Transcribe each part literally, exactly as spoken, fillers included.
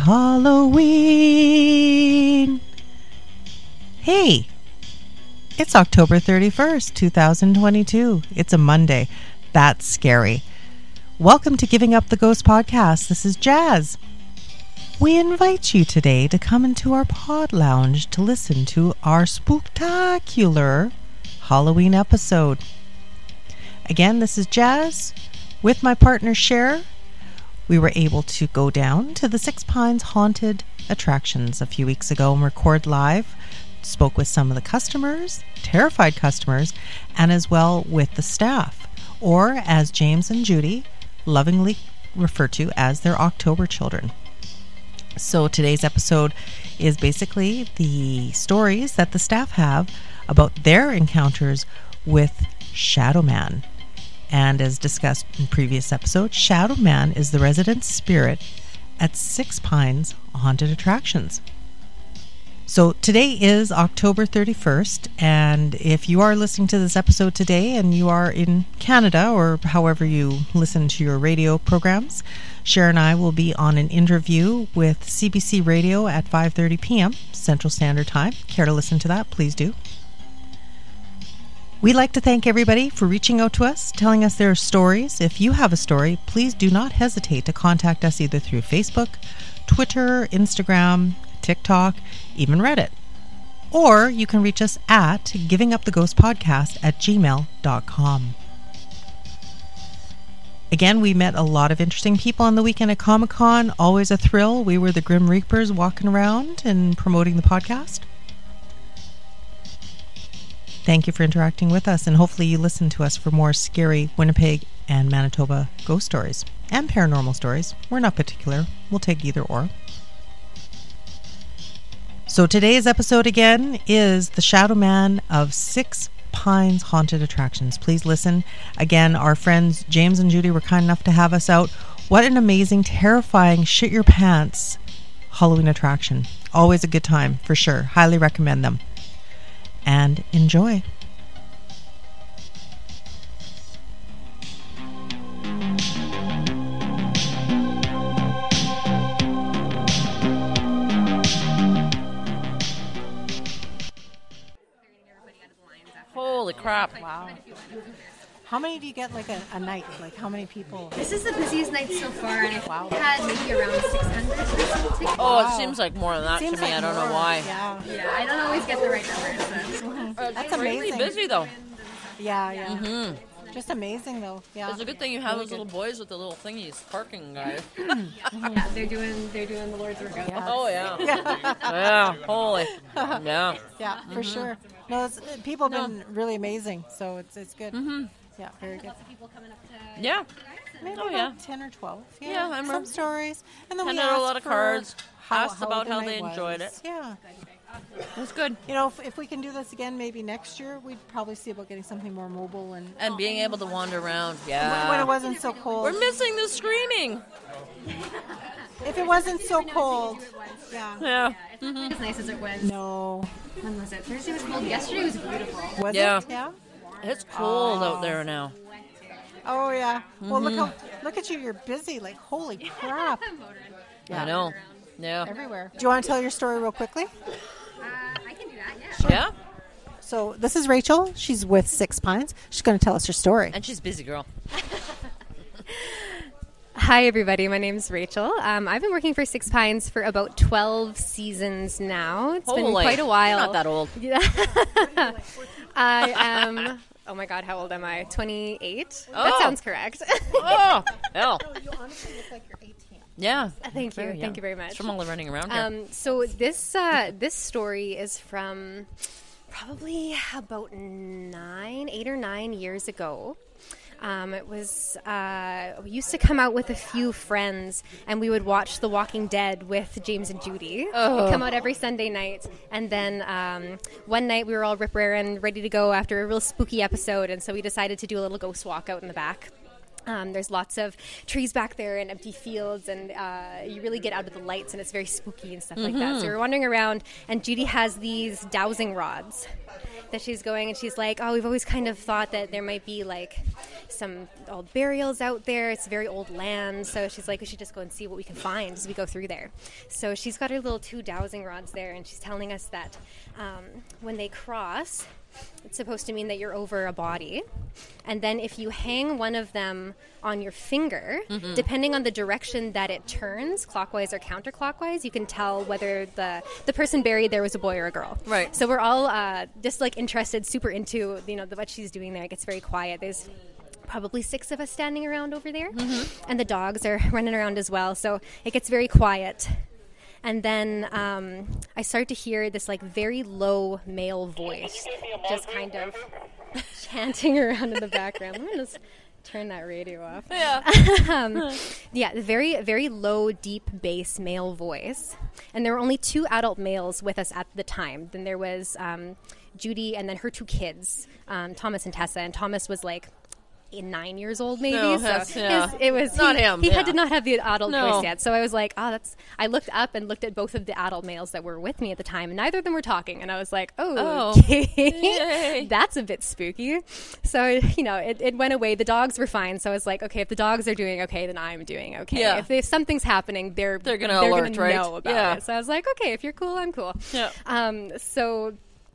Halloween. Hey, it's October thirty-first, twenty twenty-two. It's a Monday. That's scary. Welcome to Giving Up the Ghost podcast. This is Jazz. We invite you today to come into our pod lounge to listen to our spooktacular Halloween episode. Again, this is Jazz with my partner Cher. We were able to go down to the Six Pines Haunted Attractions a few weeks ago and record live. Spoke with some of the customers, terrified customers, and as well with the staff, or as James and Judy lovingly refer to as their October children. So today's episode is basically the stories that the staff have about their encounters with Shadow Man. And as discussed in previous episodes, Shadow Man is the resident spirit at Six Pines Haunted Attractions. So today is October thirty-first, and if you are listening to this episode today and you are in Canada or however you listen to your radio programs, Cher and I will be on an interview with C B C Radio at five thirty p.m. Central Standard Time. Care to listen to that? Please do. We'd like to thank everybody for reaching out to us, telling us their stories. If you have a story, please do not hesitate to contact us either through Facebook, Twitter, Instagram, TikTok, even Reddit. Or you can reach us at giving up the ghost podcast at gmail dot com. Again, we met a lot of interesting people on the weekend at Comic-Con. Always a thrill. We were the Grim Reapers walking around and promoting the podcast. Thank you for interacting with us, and hopefully you listen to us for more scary Winnipeg and Manitoba ghost stories and paranormal stories. We're not particular. We'll take either or. So today's episode again is the Shadow Man of Six Pines Haunted Attractions. Please listen. Again, our friends James and Judy were kind enough to have us out. What an amazing, terrifying, shit your pants Halloween attraction. Always a good time, for sure. Highly recommend them. And enjoy. Holy crap. Wow. How many do you get like a, a night? Like how many people? This is the busiest night so far, and Wow. I've had maybe around six hundred tickets. Oh, Wow. it seems like more than that to me. Seems like I don't more. know why. Yeah. Yeah, I don't always get the right numbers. But Uh, That's it's really amazing. busy though. Yeah, yeah. Mm-hmm. Just amazing though. Yeah. It's a good thing you have Really those little good. boys with the little thingies, parking guys. yeah, they're doing they're doing the Lord's work. Yeah. Oh yeah. Yeah. Holy. Yeah. Yeah, for sure. No, it's, people have been really amazing, so it's it's good. Mm-hmm. Yeah, very good. Lots of people coming up to Yeah. Maybe Oh, about yeah. ten or twelve. Yeah, Yeah, I some remember. stories, and then we Handed out a asked lot of for cards, how, asked about the how night they enjoyed was. it. Yeah, It was good. you know, if, if we can do this again, maybe next year, we'd probably see about getting something more mobile and And being able to wander around. when, Yeah. when it wasn't so cold. We're missing the screaming. If it wasn't so cold, yeah. Yeah. it's not as nice as it was. No, When was it? Thursday was cold. Yesterday was beautiful. was Yeah. it? Yeah. It's cold Oh. out there now. Oh yeah. Well, look Mm-hmm. how look at you. You're busy. Like holy crap, I know. Yeah. everywhere. Do you want to tell your story real quickly? Uh, I can do that. Yeah. Yeah. So this is Rachel. She's with Six Pines. She's going to tell us her story. And she's busy, girl. Hi, everybody. My name's Rachel. Um, I've been working for Six Pines for about twelve seasons now. It's been Holy. quite a while. You're not that old. Yeah. I am, oh my God, how old am I? twenty-eight? That Oh. sounds correct. Oh, hell. You honestly look like you're eighteen. Yeah. Thank you. Very young. Thank you very much. It's from all the running around here. Um, so this uh, this story is from probably about nine, eight or nine years ago. Um, it was uh, we used to come out with a few friends, and we would watch The Walking Dead with James and Judy. Oh. We'd come out every Sunday night, and then um, one night we were all rip raring, ready to go after a real spooky episode, and so we decided to do a little ghost walk out in the back. Um, there's lots of trees back there and empty fields, and uh, you really get out of the lights, and it's very spooky and stuff like that. So we're wandering around, and Judy has these dowsing rods that she's going, and she's like, oh, we've always kind of thought that there might be like, some old burials out there. It's very old land. So she's like, we should just go and see what we can find as we go through there. So she's got her little two dowsing rods there, and she's telling us that um, when they cross, it's supposed to mean that you're over a body. And then if you hang one of them on your finger, mm-hmm. depending on the direction that it turns, clockwise or counterclockwise, you can tell whether the, the person buried there was a boy or a girl. Right. So we're all uh, just like interested, super into, you know, the, what she's doing there. It gets very quiet. There's probably six of us standing around over there. Mm-hmm. And the dogs are running around as well. So it gets very quiet. And then um, I start to hear this like very low male voice just kind of chanting around in the background. Let me just turn that radio off. Yeah. um, yeah, very, very low, deep bass male voice. And there were only two adult males with us at the time. Then there was um, Judy and then her two kids, um, Thomas and Tessa. And Thomas was like nine years old maybe. No, so that's, yeah. his, it was not he, him. He yeah. had did not have the adult No. voice yet. So I was like, oh, that's. I looked up and looked at both of the adult males that were with me at the time, and neither of them were talking. And I was like, oh, Oh. okay. That's a bit spooky. So you know, it, it went away. The dogs were fine. So I was like, okay, if the dogs are doing okay, then I'm doing okay. Yeah. If, if something's happening, they're They're gonna they're alert, gonna right? know about Yeah. it. So I was like, okay, if you're cool, I'm cool. Yeah. Um. So.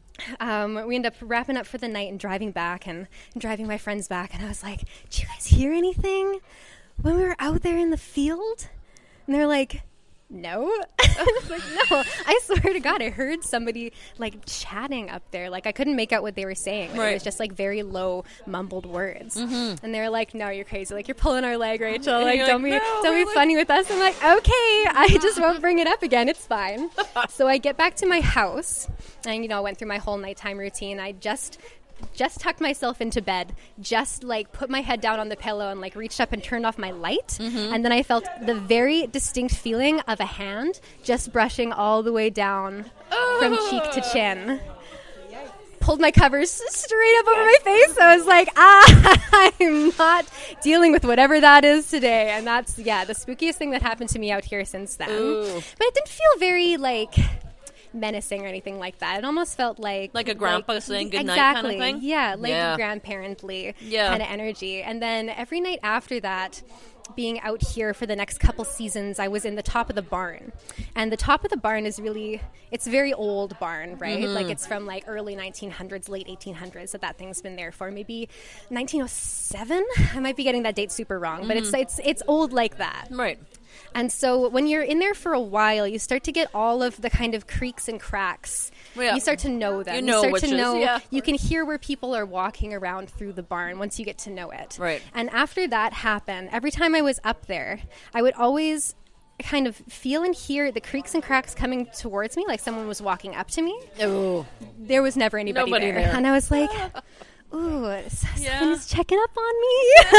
Um, we end up wrapping up for the night and driving back and, and driving my friends back. And I was like, did you guys hear anything when we were out there in the field? And they're like, no. I was like, no. I swear to God, I heard somebody like chatting up there. Like I couldn't make out what they were saying. Like, Right. It was just like very low mumbled words. Mm-hmm. And they were like, no, you're crazy. Like you're pulling our leg, Rachel. Like you're don't like, be "No, don't really?" be funny with us. I'm like, okay, I just won't bring it up again. It's fine. So I get back to my house and, you know, went through my whole nighttime routine. I just just tucked myself into bed, just like put my head down on the pillow and like reached up and turned off my light. Mm-hmm. And then I felt the very distinct feeling of a hand just brushing all the way down oh. from cheek to chin. Pulled my covers straight up over my face. I was like, ah, I'm not dealing with whatever that is today. And that's, yeah, the spookiest thing that happened to me out here since then. Ooh. But it didn't feel very, like, menacing or anything like that. It almost felt like... Like a grandpa like, saying goodnight exactly, kind of thing? Yeah, like Yeah. grandparently Yeah. kind of energy. And then every night after that, being out here for the next couple seasons, I was in the top of the barn. And the top of the barn is really, it's a very old barn, right? Mm-hmm. Like it's from like early nineteen hundreds, late eighteen hundreds that that thing's been there for. Maybe nineteen oh seven? I might be getting that date super wrong, mm-hmm. but it's it's it's old like that. Right. And so when you're in there for a while, you start to get all of the kind of creaks and cracks. Yeah. You start to know them. You know start which to is, know. yeah. You can hear where people are walking around through the barn once you get to know it. Right. And after that happened, every time I was up there, I would always kind of feel and hear the creaks and cracks coming towards me, like someone was walking up to me. Oh. There was never anybody Nobody there. there. And I was like... Ooh, Yeah. someone's checking up on me.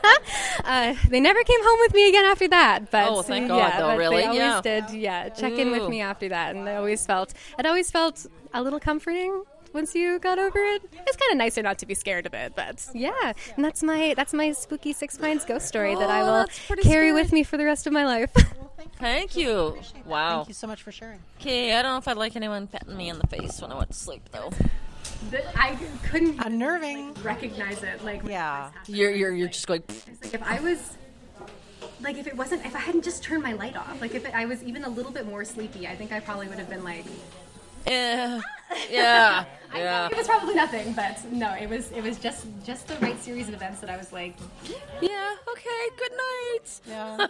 uh, they never came home with me again after that. But Oh, thank God, yeah, though, but really? They always Yeah. did, yeah, check in with Ooh. me after that, and I always felt it always felt a little comforting once you got over it. It's kind of nicer not to be scared of it, but yeah, and that's my that's my spooky Six Pines ghost story that I Oh, will that's pretty carry scary. with me for the rest of my life. Thank you. Wow. Thank you so much for sharing. Okay, I don't know if I'd like anyone patting me in the face when I went to sleep, though. I couldn't Unnerving. recognize it. Like Yeah. You're you're you're just going. Like if I was, like if it wasn't, if I hadn't just turned my light off, like if it, I was even a little bit more sleepy, I think I probably would have been like, Eh, yeah, I yeah, know it was probably nothing, but no, it was it was just just the right series of events that I was like, yeah. Okay, good night. Yeah.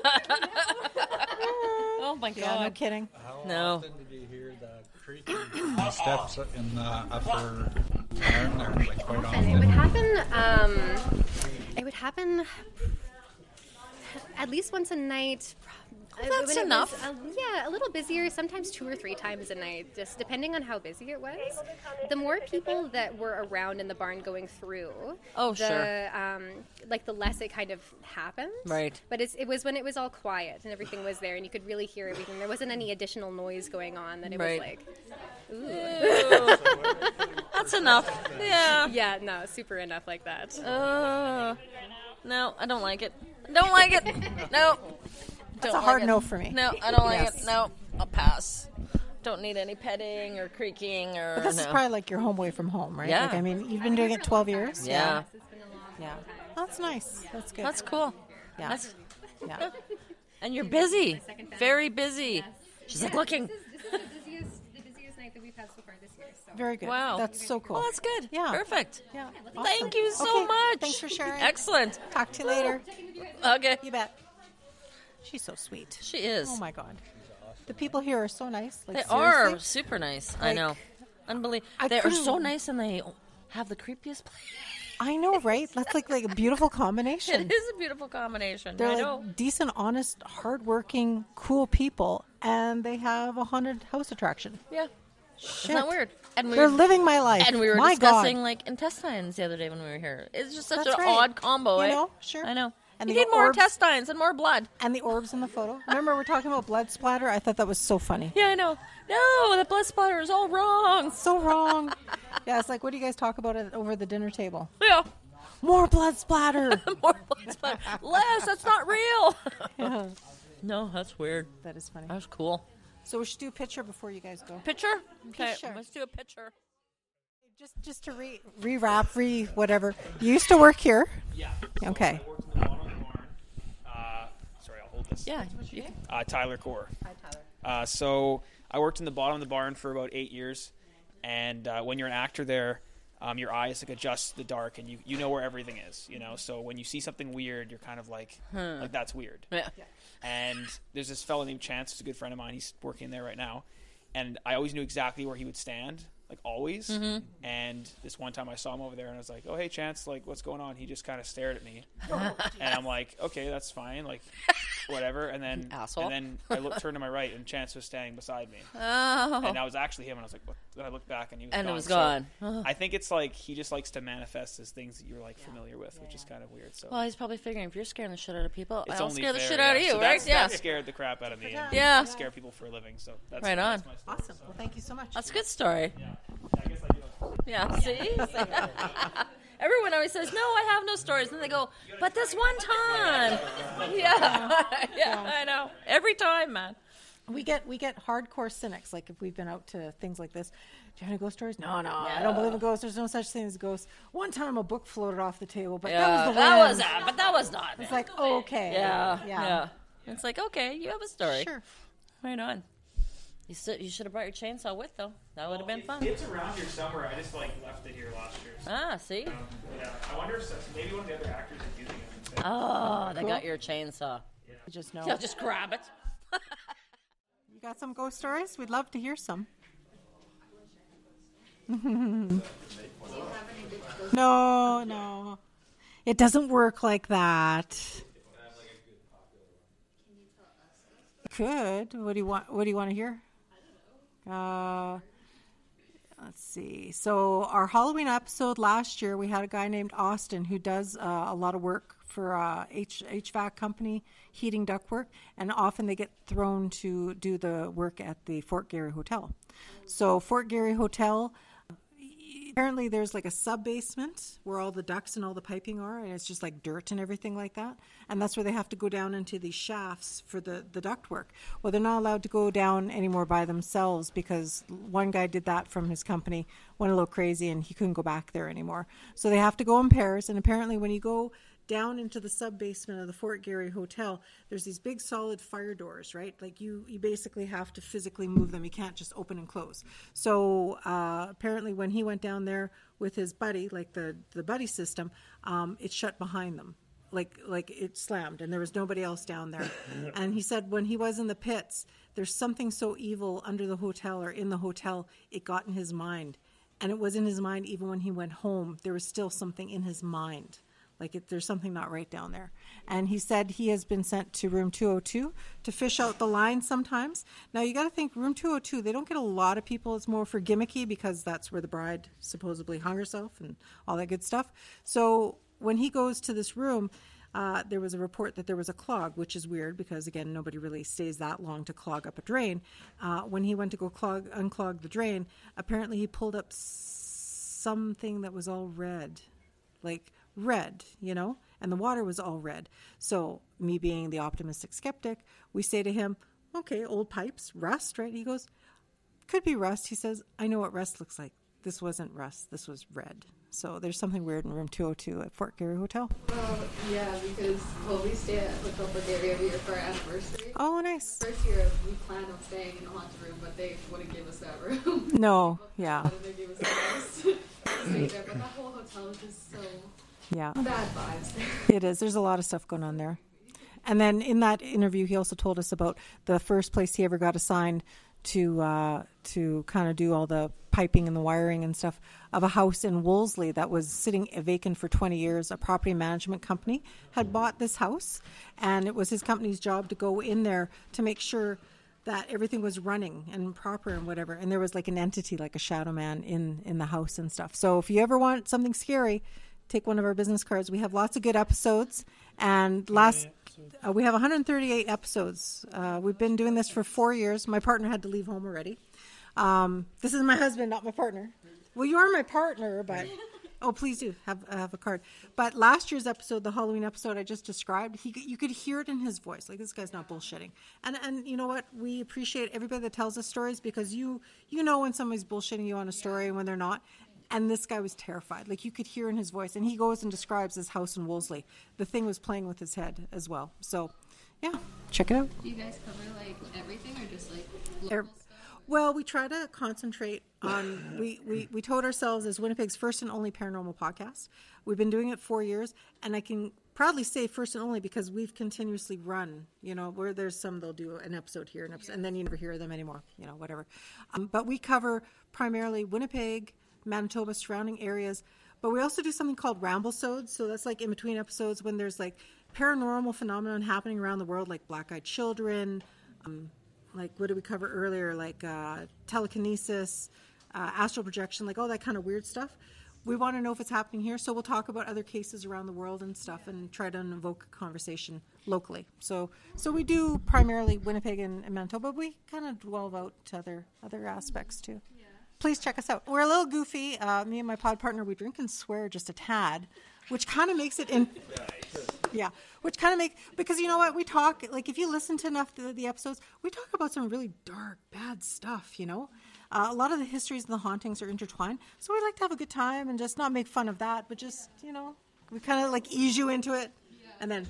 Oh my Yeah, no God. kidding. How No. often did you hear the creaking of steps in the upper barn there? Like quite and it would often. happen. Um, it would happen at least once a night. That's When it was, enough. uh, yeah, a little busier, sometimes two or three times a night, just depending on how busy it was. The more people that were around in the barn going through, Oh, the, sure. um, like the less it kind of happened. Right. But it's, it was when it was all quiet and everything was there and you could really hear everything. There wasn't any additional noise going on that it Right. was like, ooh. Ew. That's enough. Yeah. Yeah, no, super enough like that. Uh, no, I don't like it. Don't like it. No. That's Don't a hard like it. no for me. No, I don't like Yes. it. No, I'll pass. Don't need any petting or creaking or. But this no. is probably like your home away from home, right? Yeah. Like, I mean, you've been doing it twelve years. Yeah. Yeah. Oh, That's nice. That's good. That's cool. Yeah. That's, yeah. and you're busy. Very busy. Yes. She's Yeah, like looking. This is, this is the busiest, the busiest night that we've had so far this year. So. Very good. Wow. That's so cool. Well, that's good. Yeah. Perfect. Yeah. Thank Awesome. you so Okay, much. Thanks for sharing. Excellent. Talk to you later. Okay. You bet. She's so sweet. She is. Oh my God. The people here are so nice. Like, They seriously. are super nice. I Like, know. Unbelievable. I They are so couldn't- nice, and they have the creepiest place. I know, right? That's like like a beautiful combination. It is a beautiful combination. They're I like know. decent, honest, hardworking, cool people, and they have a haunted house attraction. Yeah. Shit. Isn't that weird? And we They're were, living my life. and we were my discussing God. like intestines the other day when we were here. It's just such That's an right. odd combo. You eh? know, sure. I know. And you the need more orbs- intestines and more blood. And the orbs in the photo. Remember, we're talking about blood splatter? I thought that was so funny. Yeah, I know. No, the blood splatter is all wrong. So wrong. Yeah, it's like, what do you guys talk about it over the dinner table? Yeah. More blood splatter. More blood splatter. Less, that's not real. Yeah. No, that's weird. That is funny. That's cool. So we should do a picture before you guys go. Picture? Okay, Picture. let's do a picture. Just just to re rewrap, re whatever. You used to work here. Yeah. Okay. I worked in the bottom of the barn. Uh, sorry, I'll hold this. Yeah. you can- Uh, Tyler Core. Hi, Tyler. Uh, so I worked in the bottom of the barn for about eight years, and uh, when you're an actor there, um, your eyes like adjust to the dark, and you, you know where everything is. You know, so when you see something weird, you're kind of like, like that's weird. Yeah. And there's this fellow named Chance, who's a good friend of mine. He's working there right now, and I always knew exactly where he would stand. Like always. Mm-hmm. And this one time I saw him over there and I was like, oh, hey, Chance, like, what's going on? He just kind of stared at me. And I'm like, okay, that's fine. Like, whatever. And then, Asshole. and then I looked, turned to my right and Chance was standing beside me. Oh. And I was actually him. And I was like, what? Then I looked back and he was And it gone. was So gone. I think it's like he just likes to manifest as things that you're like familiar with, which is kind of weird. So Well, he's probably figuring if you're scaring the shit out of people, it's I'll only scare the fair, shit yeah. out of you, So right? that's, Yeah. that scared the crap out of me. And Yeah. I scare people for a living. So that's, Right on. that's my story. Awesome. Well, thank you so much. That's a good story. Yeah. I guess I do. Yeah, see? Everyone always says, no, I have no stories. And they go, but this one time. Yeah. Yeah, I know. Every time, man. We get we get hardcore cynics. Like if we've been out to things like this, do you have any ghost stories? No, no, I don't believe in ghosts. There's no such thing as ghosts. One time a book floated off the table, but Yeah, that was the that wind. was that, but that was not. It's like, oh, okay. yeah, yeah, yeah, It's like, okay, you have a story. Sure. Right on. You, st- you should have brought your chainsaw with, though. That would have been fun. It's around here somewhere. I just like left it here last year. So, Ah, see? um, yeah. I wonder if some- maybe one of the other actors is using it instead. Oh, they got your chainsaw. You just know. Yeah, just grab it. You got some ghost stories? We'd love to hear some. No, no. It doesn't work like that. Could. What do you want? What do you want to hear? Uh, let's see. So our Halloween episode last year, we had a guy named Austin who does uh, a lot of work for uh, H- HVAC company, heating ductwork, and often they get thrown to do the work at the Fort Garry Hotel. So Fort Garry Hotel, apparently there's like a sub-basement where all the ducts and all the piping are, and it's just like dirt and everything like that. And that's where they have to go down into these shafts for the, the duct work. Well, they're not allowed to go down anymore by themselves because one guy did that from his company, went a little crazy, and he couldn't go back there anymore. So they have to go in pairs, and apparently when you go down into the sub-basement of the Fort Garry Hotel, there's these big solid fire doors, right? Like you, you basically have to physically move them. You can't just open and close. So uh, apparently when he went down there with his buddy, like the, the buddy system, um, it shut behind them. Like like it slammed and there was nobody else down there. And he said when he was in the pits, there's something so evil under the hotel or in the hotel, it got in his mind. And it was in his mind even when he went home. There was still something in his mind. Like it, there's something not right down there. And he said he has been sent to room two oh two to fish out the line sometimes. Now you got to think room two oh two, they don't get a lot of people. It's more for gimmicky because that's where the bride supposedly hung herself and all that good stuff. So when he goes to this room, uh, there was a report that there was a clog, which is weird because, again, nobody really stays that long to clog up a drain. Uh, when he went to go clog, unclog the drain, apparently he pulled up s- something that was all red, like red, you know, and the water was all red. So me being the optimistic skeptic, we say to him, okay, old pipes, rust, right? He goes, could be rust. He says, I know what rust looks like. this wasn't rust. This was red. So there's something weird in room two oh two at Fort Garry Hotel. Uh, yeah, because well, we stay at Hotel Fort Garry every year for our anniversary. Oh, nice. First year we planned on staying in the haunted room, but they wouldn't give us that room. No, yeah. And they gave us the house to stay there. But that whole hotel is just so Yeah. bad vibes there. It is. There's a lot of stuff going on there. And then in that interview, he also told us about the first place he ever got assigned to uh, to kind of do all the piping and the wiring and stuff of a house in Wolseley that was sitting vacant for twenty years. A property management company had bought this house, and it was his company's job to go in there to make sure that everything was running and proper and whatever. And there was like an entity, like a shadow man in, in the house and stuff. So if you ever want something scary, take one of our business cards. We have lots of good episodes. And last, uh, we have one hundred thirty-eight episodes. Uh, we've been doing this for four years. My partner had to leave home already. Um, this is my husband, not my partner. Well, you are my partner, but oh, please do have have a card. But last year's episode, the Halloween episode I just described, he you could hear it in his voice. Like, this guy's not bullshitting. And and you know what? We appreciate everybody that tells us stories, because you you know when somebody's bullshitting you on a story and when they're not. And this guy was terrified. Like, you could hear in his voice. And he goes and describes his house in Wolseley. The thing was playing with his head as well. So, yeah, check it out. Do you guys cover like everything or just like Er- local stuff? Well, we try to concentrate on, we, we, we told ourselves as Winnipeg's first and only paranormal podcast. We've been doing it four years, and I can proudly say first and only because we've continuously run, you know, where there's some they'll do an episode here, an episode, and then you never hear them anymore, you know, whatever. Um, but we cover primarily Winnipeg, Manitoba, surrounding areas, but we also do something called Ramblesodes. So that's like in between episodes when there's like paranormal phenomenon happening around the world, like black-eyed children, um, like what did we cover earlier, like uh, telekinesis, uh, astral projection, like all that kind of weird stuff. We want to know if it's happening here, so we'll talk about other cases around the world and stuff and try to invoke a conversation locally. So so we do primarily Winnipeg and, and Manitoba, but we kind of delve out to other, other aspects too. Please check us out. We're a little goofy. Uh, me and my pod partner, we drink and swear just a tad, which kind of makes it in. Yeah, which kind of make because you know what we talk like if you listen to enough the, the episodes, we talk about some really dark, bad stuff. You know, uh, a lot of the histories and the hauntings are intertwined, so we like to have a good time and just not make fun of that, but just you know, we kind of like ease you into it, and then.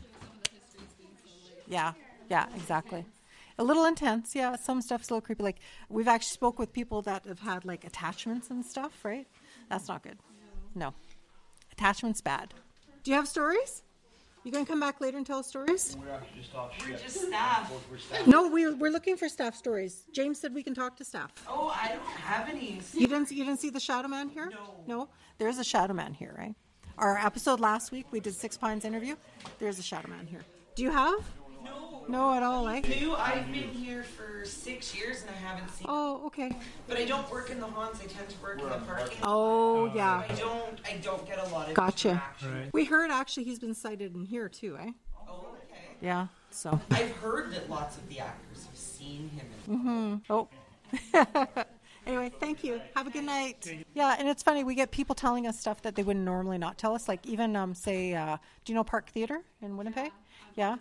Yeah, yeah, exactly. A little intense, yeah. Some stuff's a little creepy. Like, we've actually spoke with people that have had, like, attachments and stuff, right? That's not good. No. Attachment's bad. Do you have stories? You going to come back later and tell us stories? We're actually just off shit. We're just staff. We're staff. No, we're, we're looking for staff stories. James said we can talk to staff. Oh, I don't have any. You didn't, you didn't see the Shadow Man here? No. No? There's a Shadow Man here, right? Our episode last week, we did Six Pines interview. There's a Shadow Man here. Do you have? No. No at all, eh? New. I've been here for six years and I haven't seen. Oh, okay. But I don't work in the haunts. I tend to work in the parking. Oh, yeah. I don't. I don't get a lot of Gotcha. interaction. We heard actually he's been cited in here too, eh? Oh, okay. Yeah, so. I've heard that lots of the actors have seen him. In- Oh. Anyway, thank you. Have a good night. Yeah, and it's funny, we get people telling us stuff that they would normally not tell us. Like even, um, say, uh, do you know Park Theatre in Winnipeg? Yeah.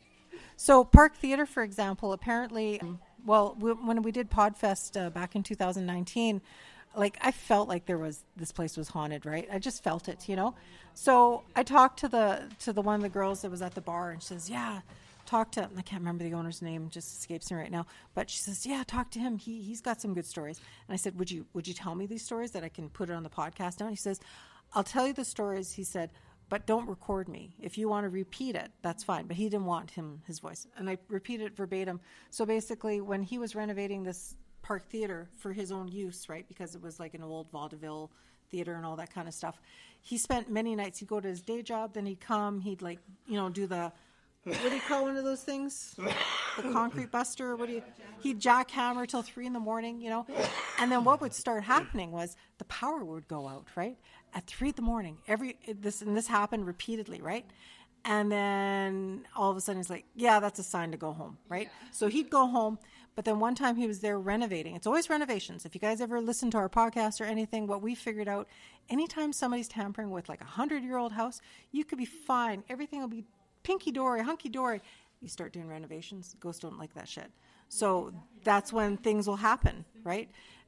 So Park Theatre, for example, apparently, um, well, we, when we did Podfest uh, back in two thousand nineteen, like I felt like there was this place was haunted, right? I just felt it, you know. So I talked to the to the one of the girls that was at the bar, and she says, "Yeah, talk to." I can't remember the owner's name; just escapes me right now. But she says, "Yeah, talk to him. He he's got some good stories." And I said, "Would you would you tell me these stories that I can put it on the podcast now?" And he says, "I'll tell you the stories." He said, "But don't record me. If you want to repeat it, that's fine." But he didn't want him his voice, and I repeated it verbatim. So basically, when he was renovating this Park Theatre for his own use, right, because it was like an old vaudeville theater and all that kind of stuff, he spent many nights. He'd go to his day job, then he'd come. He'd like you know do the what do you call one of those things? The concrete buster? What do you? He'd jackhammer till three in the morning, you know. And then what would start happening was the power would go out, right? At three in the morning, every this and this happened repeatedly, right? And then all of a sudden he's like, yeah, that's a sign to go home, right? So he'd go home, but then one time he was there renovating. It's always renovations. If you guys ever listen to our podcast or anything, what we figured out, anytime somebody's tampering with like a hundred-year-old house, you could be fine. Everything will be pinky-dory, hunky-dory. You start doing renovations, ghosts don't like that shit. So that's when things will happen, right?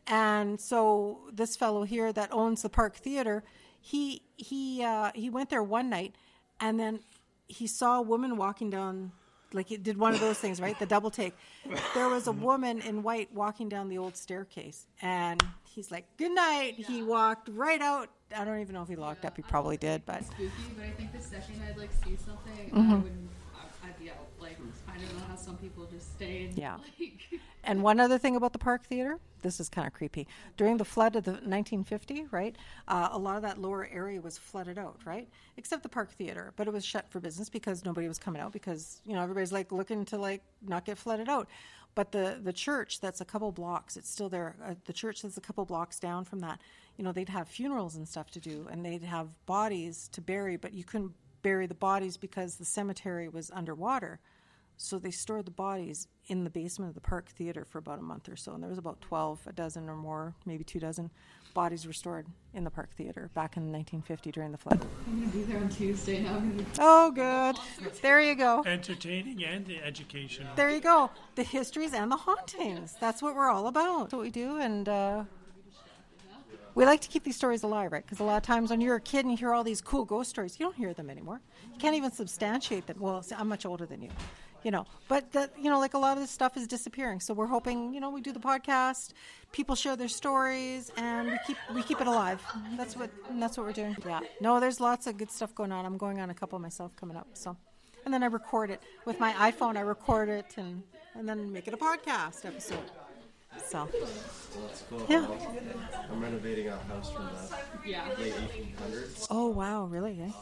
And so this fellow here that owns the Park Theater, he he uh, he went there one night, and then he saw a woman walking down, like he did one of those things, right? The double take. There was a woman in white walking down the old staircase, and he's like, "Good night." Yeah. He walked right out. I don't even know if he locked yeah, up. He probably did, but spooky. But I think the second I'd like see something, mm-hmm. I wouldn't. I'd be out. Like, I don't know how some people just stay. In, yeah. Like, and one other thing about the Park Theater, this is kind of creepy. During the flood of the nineteen fifty, right, uh, a lot of that lower area was flooded out, right, except the Park Theater. But it was shut for business because nobody was coming out because, you know, everybody's like looking to like not get flooded out. But the, the church that's a couple blocks, it's still there. Uh, the church that's a couple blocks down from that, you know, they'd have funerals and stuff to do, and they'd have bodies to bury, but you couldn't bury the bodies because the cemetery was underwater. So they stored the bodies in the basement of the Park Theater for about a month or so. And there was about twelve, a dozen or more, maybe two dozen bodies restored in the Park Theater back in nineteen fifty during the flood. I'm going to be there on Tuesday now. Oh, good. There you go. Entertaining and educational. There you go. The histories and the hauntings. That's what we're all about. That's what we do. And uh, we like to keep these stories alive, right? Because a lot of times when you're a kid and you hear all these cool ghost stories, you don't hear them anymore. You can't even substantiate them. Well, I'm much older than you. You know, but that, you know, like a lot of this stuff is disappearing. So we're hoping, you know, we do the podcast, people share their stories, and we keep we keep it alive. That's what that's what we're doing. Yeah. No, there's lots of good stuff going on. I'm going on a couple myself coming up. So, and then I record it with my iPhone. I record it and and then make it a podcast episode. So. Well, that's cool. Yeah. I'm renovating a house from the yeah. late eighteen hundreds. Oh wow, really? Eh?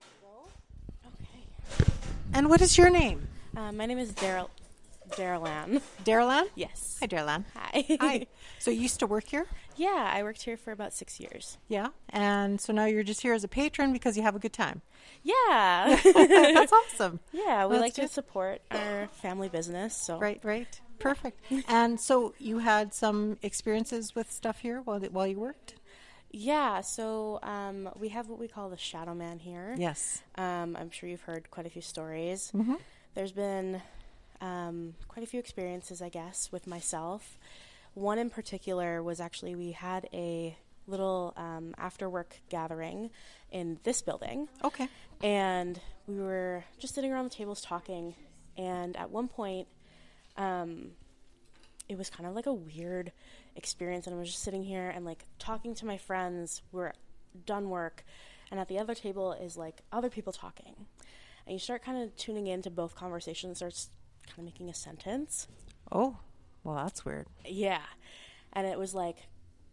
Okay. And what is your name? Uh, my name is Daryl Daryl Ann. Daryl Ann? Yes. Hi, Daryl Ann. Hi. Hi. So you used to work here? Yeah, I worked here for about six years. Yeah. And so now you're just here as a patron because you have a good time. Yeah. That's awesome. Yeah, we well, like to good. support our family business. So Right, right. Perfect. And so you had some experiences with stuff here while while you worked? Yeah, so um, we have what we call the Shadow Man here. Yes. Um, I'm sure you've heard quite a few stories. Mm-hmm. There's been um, quite a few experiences, I guess, with myself. One in particular was actually we had a little um, after-work gathering in this building. Okay. And we were just sitting around the tables talking, and at one point, um, it was kind of like a weird experience, and I was just sitting here and, like, talking to my friends. We're done work, and at the other table is, like, other people talking. And you start kind of tuning into both conversations, starts kind of making a sentence. Oh, well, that's weird. Yeah. And it was like,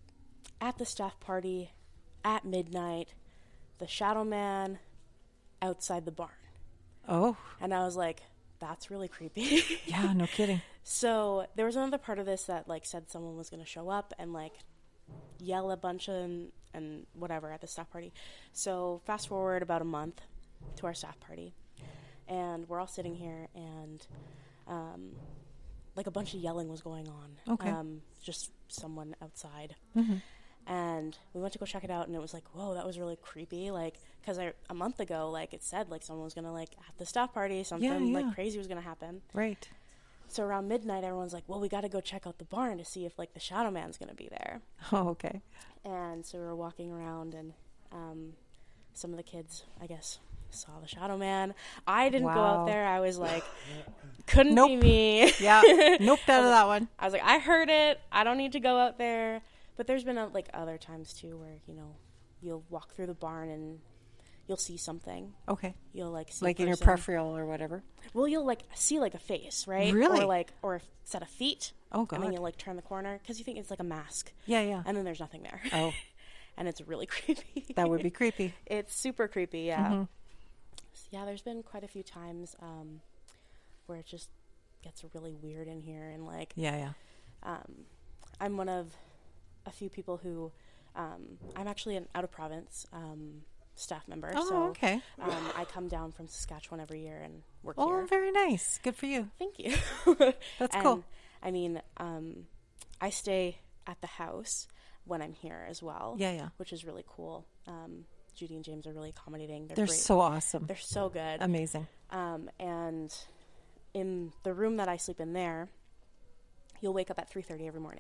at the staff party, at midnight, the Shadow Man outside the barn. Oh. And I was like, that's really creepy. Yeah, no kidding. So there was another part of this that, like, said someone was going to show up and, like, yell a bunch of and, and whatever at the staff party. So fast forward about a month to our staff party. And we're all sitting here, and um, like a bunch of yelling was going on. Okay. Um, just someone outside. Mm-hmm. And we went to go check it out, and it was like, whoa, that was really creepy. Like, because a month ago, like, it said, like, someone was going to, like, at the staff party, something, yeah, yeah. like, crazy was going to happen. Right. So around midnight, everyone's like, well, we got to go check out the barn to see if, like, the Shadow Man's going to be there. Oh, okay. And so we were walking around, and um, some of the kids, I guess, saw the Shadow Man. I didn't wow. go out there. I was like, couldn't nope. be me. Yeah, nope, out of that one. I was like, I heard it. I don't need to go out there. But there's been, uh, like, other times, too, where, you know, you'll walk through the barn and you'll see something. Okay. You'll, like, see Like a in your person. peripheral or whatever? Well, you'll, like, see, like, a face, right? Really? Or, like, or a set of feet. Oh, God. And then you'll, like, turn the corner because you think it's, like, a mask. Yeah, yeah. And then there's nothing there. Oh. And it's really creepy. That would be creepy. It's super creepy, yeah. Mm-hmm. So, yeah, there's been quite a few times um, where it just gets really weird in here. And, like... Yeah, yeah. Um, I'm one of a few people who... Um, I'm actually an out-of-province um, staff member. Oh, so, okay. Um, I come down from Saskatchewan every year and work oh, here. Oh, very nice. Good for you. Thank you. That's and, cool. I mean, um, I stay at the house when I'm here as well. Yeah, yeah. Which is really cool. Um, Judy and James are really accommodating. They're, They're great. so awesome. They're so good. Amazing. Um, and in the room that I sleep in there, you'll wake up at three thirty every morning.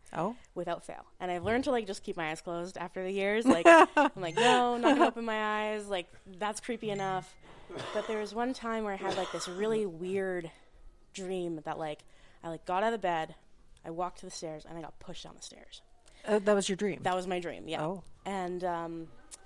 Oh. Without fail. And I've learned to like just keep my eyes closed after the years. Like I'm like, no, not gonna open my eyes. Like that's creepy enough. But there was one time where I had like this really weird dream that like I like got out of bed, I walked to the stairs, and I got pushed down the stairs. Uh, that was your dream? That was my dream, yeah. Oh. And um,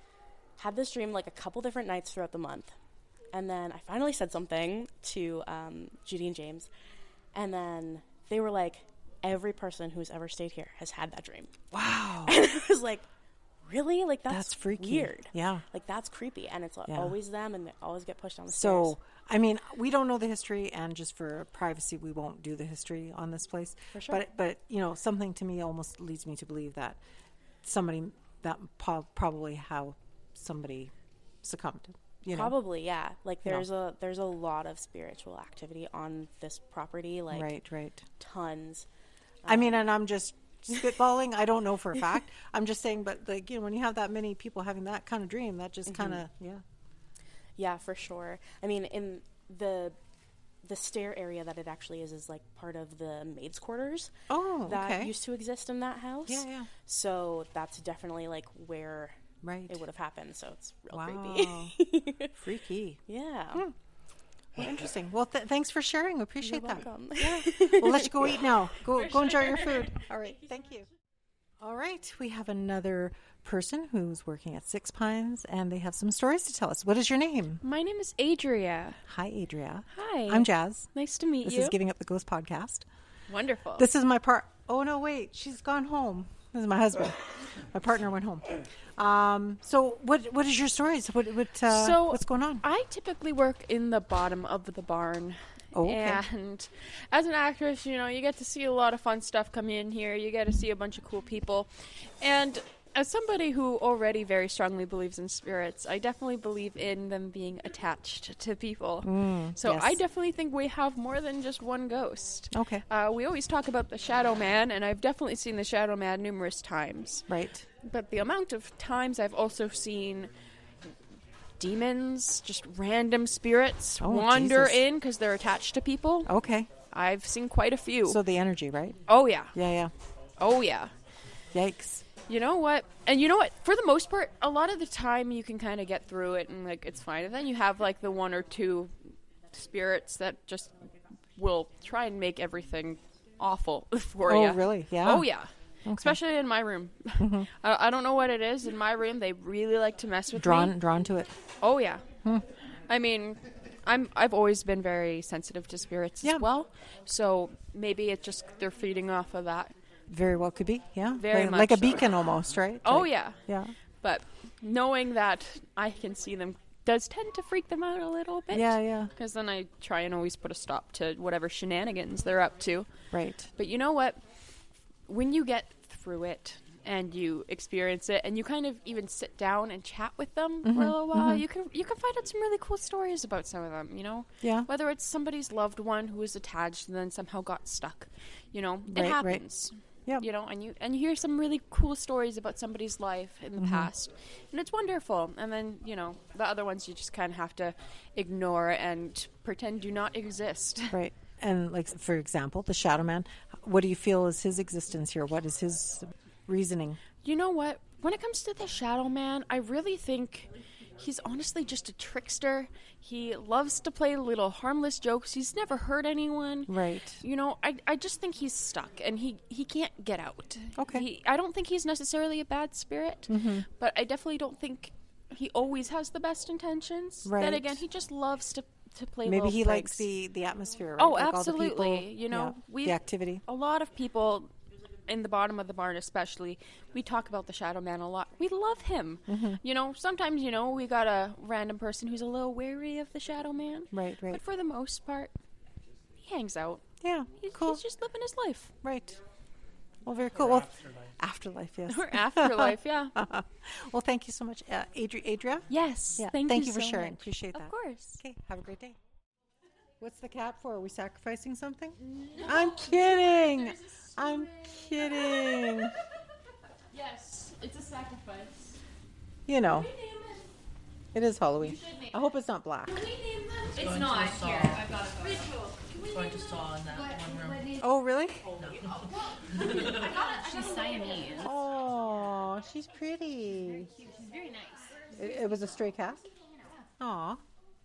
had this dream like a couple different nights throughout the month. And then I finally said something to um, Judy and James. And then they were like, every person who's ever stayed here has had that dream. Wow. And I was like, really? Like, that's, That's freaky. weird. Yeah. Like, that's creepy. And it's Yeah. always them, and they always get pushed down the stairs. So, I mean, we don't know the history, and just for privacy, we won't do the history on this place. For sure. But, but you know, something to me almost leads me to believe that somebody, that po- probably how somebody succumbed. You know? Probably, yeah. Like, You know. there's a there's a lot of spiritual activity on this property. Like, Right, right. tons. I mean, and I'm just spitballing. I don't know for a fact. I'm just saying, but like, you know, when you have that many people having that kind of dream, that just kind of, yeah. Yeah, for sure. I mean, in the the stair area that it actually is is like part of the maids' quarters. Oh, that okay. used to exist in that house. Yeah, yeah. So that's definitely like where right. it would have happened. So it's real Wow. creepy. Freaky. Yeah. Hmm. Well, interesting. Well, th- thanks for sharing. We appreciate You're that. welcome. Yeah. We'll let you go eat now. Go For go enjoy sure. your food. All right. Thank you. All right. We have another person who's working at Six Pines, and they have some stories to tell us. What is your name? My name is Adria. Hi, Adria. Hi. I'm Jazz. Nice to meet this you. This is Giving Up the Ghost podcast. Wonderful. This is my part. Oh, no, wait. She's gone home. This is my husband. My partner went home. Um, so what what is your stories? What, what uh, so what's going on? I typically work in the bottom of the barn. Oh, okay. And as an actress, you know, you get to see a lot of fun stuff come in here. You get to see a bunch of cool people. And as somebody who already very strongly believes in spirits, I definitely believe in them being attached to people. Mm, so yes. I definitely think we have more than just one ghost. Okay. Uh, we always talk about the Shadow Man, and I've definitely seen the Shadow Man numerous times. Right. But the amount of times I've also seen demons, just random spirits, Oh, wander Jesus. in because they're attached to people. Okay. I've seen quite a few. So the energy, right? Oh, yeah. Yeah, yeah. Oh, yeah. Yikes. You know what? And you know what? For the most part, a lot of the time you can kind of get through it and, like, it's fine. And then you have, like, the one or two spirits that just will try and make everything awful for Oh, you. really? Yeah. Oh, yeah. Okay. Especially in my room. Mm-hmm. I, I don't know what it is. In my room, they really like to mess with Drawn, me. drawn to it. Oh, yeah. Hmm. I mean, I'm, I've always been very sensitive to spirits Yeah. as well. So maybe it just, they're feeding off of that. Very well could be, yeah. Very like, much like a so. beacon almost, right? Oh, Like- yeah. Yeah. But knowing that I can see them does tend to freak them out a little bit. Yeah, yeah. Because then I try and always put a stop to whatever shenanigans they're up to. Right. But you know what? When you get through it and you experience it and you kind of even sit down and chat with them for Mhm, a little while, mhm. you can you can find out some really cool stories about some of them, you know? Yeah. Whether it's somebody's loved one who was attached and then somehow got stuck. You know, it Right, right. happens. Yeah. You know, and you and you hear some really cool stories about somebody's life in the Mhm. past. And it's wonderful. And then, you know, the other ones you just kind of have to ignore and pretend do not exist. Right. And like, for example, the Shadow Man, what do you feel is his existence here? What is his reasoning? You know what? When it comes to the Shadow Man, I really think he's honestly just a trickster. He loves to play little harmless jokes. He's never hurt anyone. Right. You know, I, I just think he's stuck and he, he can't get out. Okay. He, I don't think he's necessarily a bad spirit, Mhm. but I definitely don't think he always has the best intentions. Right. Then again, he just loves to to play Maybe little he pranks. likes the, the atmosphere, right? Oh, Like all the absolutely. people- you know, yeah, we the activity. A lot of people in the bottom of the barn, especially, we talk about the Shadow Man a lot. We love him. Mhm. You know, sometimes you know we got a random person who's a little wary of the Shadow Man. Right, right. But for the most part, he hangs out. Yeah, he's, cool. He's just living his life. Right. Well, very cool. Well, afterlife, yes. Or afterlife, yeah. Well, thank you so much, uh, Adri- Adria. Yes, Yeah. thank thank you you for so sharing. much. Appreciate that. Of course. Okay. Have a great day. What's the cat for? Are we sacrificing something? I'm kidding. I'm kidding. Yes, it's a sacrifice. You know, it is Halloween. I hope it's not black. It's not. Here, I've got it. Rachel, can So I just saw in that one room. Oh, really? She's Siamese. Oh, she's pretty. She's very nice. It, it was a stray cat? Aw.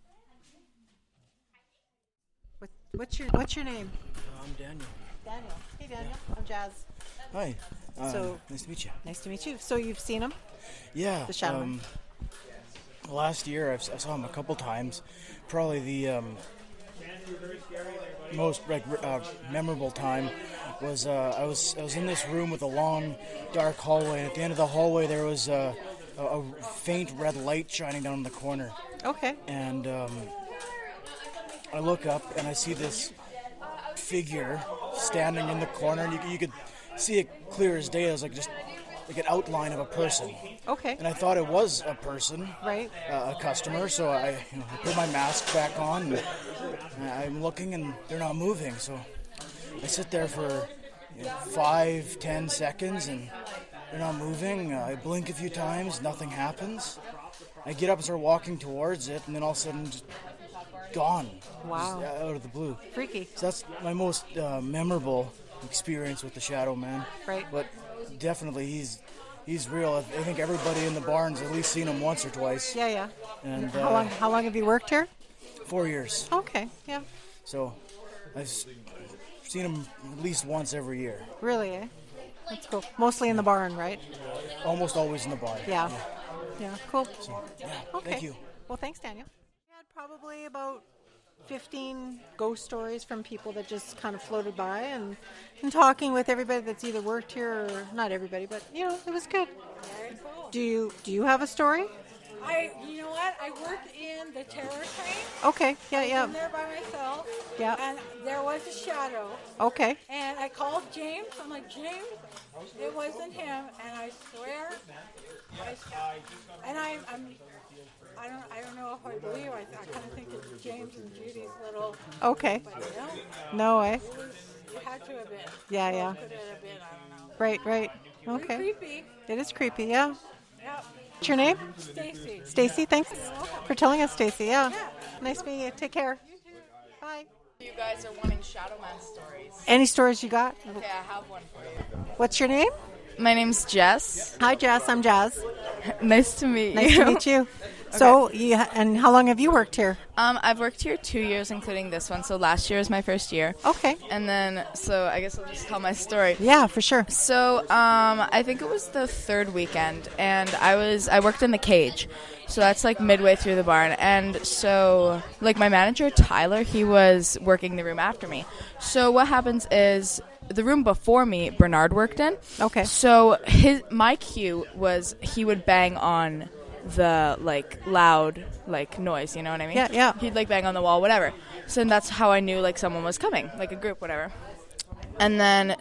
What, what's your What's your name? I'm Daniel. Daniel. Hey, Daniel. I'm Jazz. Hi. Uh, So nice to meet you. Nice to meet you. So you've seen him? Yeah. The Shadow. Um, last year I've, I saw him a couple times. Probably the um, most like uh, memorable time was uh, I was I was in this room with a long dark hallway, and at the end of the hallway there was uh, a, a faint red light shining down in the corner. Okay. And um, I look up and I see this figure standing in the corner, and you, you could see it clear as day. It was like just like an outline of a person. Okay. And I thought it was a person, right? Uh, a customer. So I, you know, I put my mask back on, and I'm looking, and they're not moving. So I sit there for you know, five, ten seconds, and they're not moving. Uh, I blink a few times, nothing happens. I get up and start walking towards it, and then all of a sudden, just gone. Wow. Just out of the blue. Freaky. So that's my most uh, memorable experience with the Shadow Man. Right. But definitely, he's he's real. I think everybody in the barn's at least seen him once or twice. Yeah, yeah. And how uh, long How long have you worked here? Four years. Okay. Yeah. So I've s- seen him at least once every year. Really, eh? That's cool. Mostly in the barn, right? Almost always in the barn. Yeah. Yeah. Cool. So, yeah. Okay. Thank you. Well, thanks, Daniel. We had probably about fifteen ghost stories from people that just kind of floated by, and, and talking with everybody that's either worked here or not everybody, but you know, it was good. Very cool. Do you do you have a story? I, you know what? I worked in the terror train. Okay. Yeah. I was Yeah. in there by myself. Yeah. And there was a shadow. Okay. And I called James. I'm like, James, it wasn't him. And I swear, I, and I, I'm, I don't, I don't know if I believe. I, I kind of think it's James and Judy's little. Okay. But no. No way. It, was, it had to have been. Yeah, yeah. Could it have been? I don't know. Right. Right. Very Okay. creepy. It is creepy. Yeah. Yep. What's your name? Stacy. Stacy, thanks for telling us, Stacy. Yeah. Nice meeting you. Take care. Bye. You guys are wanting Shadow Man stories. Any stories you got? Okay, I have one for you. What's your name? My name's Jess. Hi, Jess. I'm Jazz. Nice to meet Nice you. to meet you. So, you, and how long have you worked here? Um, I've worked here two years, including this one. So last year was my first year. Okay. And then, so I guess I'll just tell my story. Yeah, for sure. So, um, I think it was the third weekend, and I was I worked in the cage. So that's like midway through the barn. And so, like my manager Tyler, he was working the room after me. So what happens is, the room before me, Bernard worked in. Okay. So his my cue was he would bang on the like loud like noise, you know what I mean? Yeah, yeah. He'd like bang on the wall, whatever. So that's how I knew like someone was coming, like a group, whatever. And then